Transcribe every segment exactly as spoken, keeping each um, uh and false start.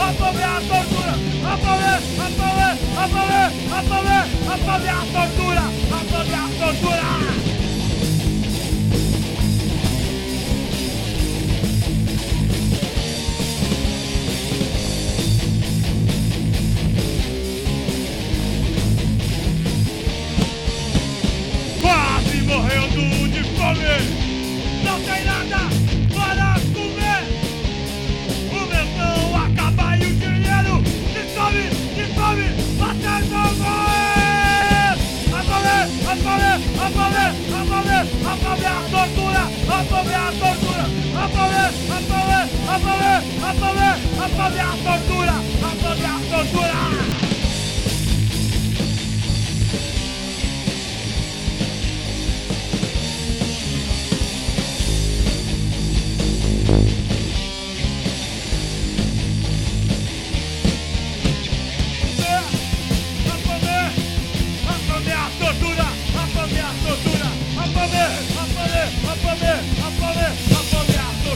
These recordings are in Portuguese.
a fome é a tortura, a fome, a fome, a fome, a fome, a fome é a tortura, a fome é a tortura. Morrendo de fome, não tem nada para comer. O mentão acaba e o dinheiro de fome, de fome, até não morrer. A fome, a fome, a fome, a fome, a fome é a tortura, a fome é a tortura, a fome, a fome, a fome, a fome, a fome é a tortura, a fome é a tortura.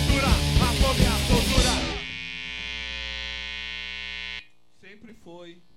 Sempre foi